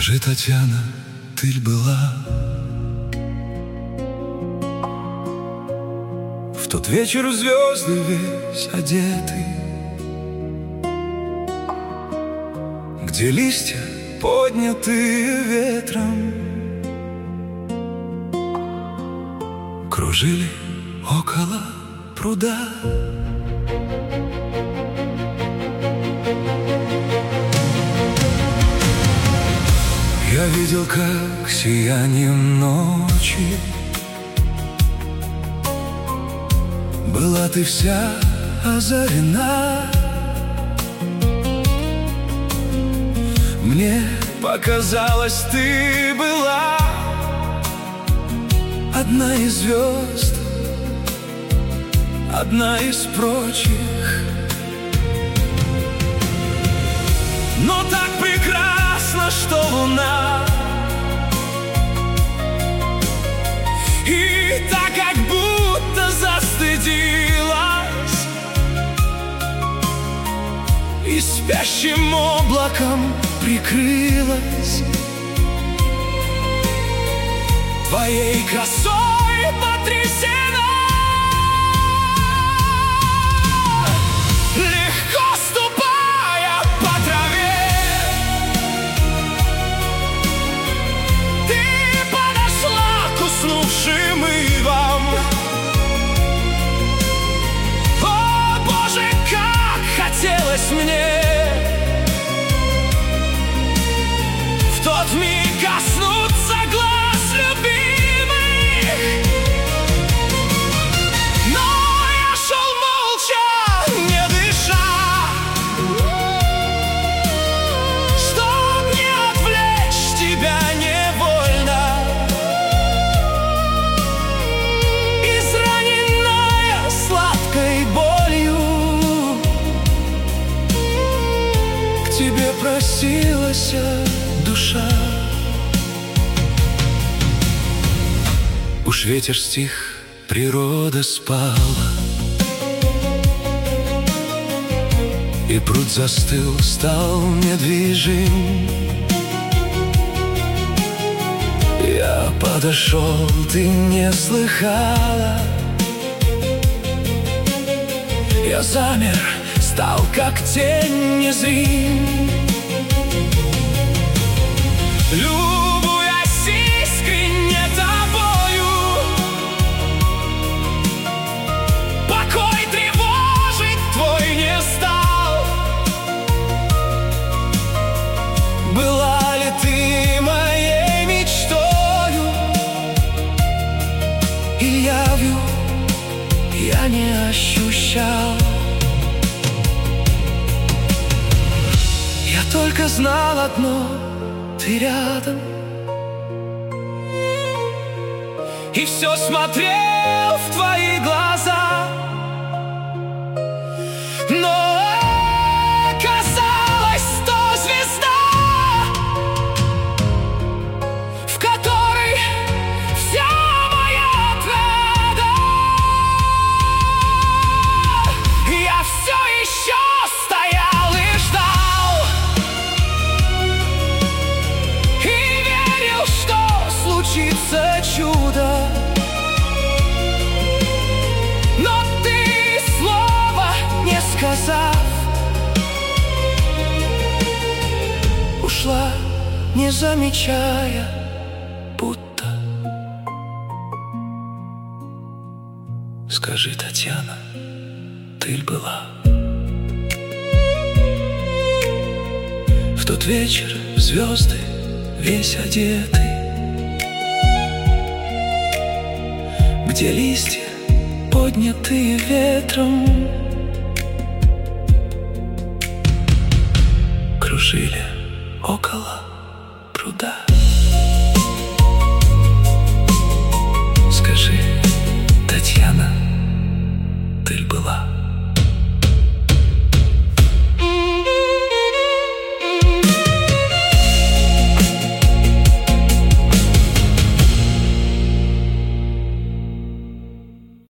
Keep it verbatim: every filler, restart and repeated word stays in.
Скажи, Татьяна, ты ль была в тот вечер в звезды весь одетый, где листья, поднятые ветром, кружили около пруда? Я видел, как сиянием ночи была ты вся озарена. Мне показалось, ты была одна из звезд, одна из прочих. Но так прекрасно, что луна, и так как будто застыдилась, и спящим облаком прикрылась. Твоей красой потрясена, легко ступая по траве, ты подошла к уснувшим ивам. О, Боже, как хотелось мне в тот миг коснуться глаз любимых. Но я шел молча, не дыша, чтоб не отвлечь тебя невольно. Израненная сладкой болью, к тебе просилась душа. Уж ветер стих, природа спала, и пруд застыл, стал недвижим. Я подошел, ты не слыхала. Я замер, стал как тень незрим. Любуясь искренне тобою, покой тревожить твой не стал. Была ли ты моей мечтою, и явью я не ощущал? Я только знал одно: ты рядом, и все смотрел в твои глаза. Но казалось, то звезда, в которой вся моя отрада. Я все еще стоял и ждал, случится чудо. Но ты, слова не сказав, ушла, не замечая, будто. Скажи, Татьяна, ты ль была в тот вечер в звезды весь одетый, где листья, поднятые ветром, кружили около пруда? Скажи, Татьяна, ты ль была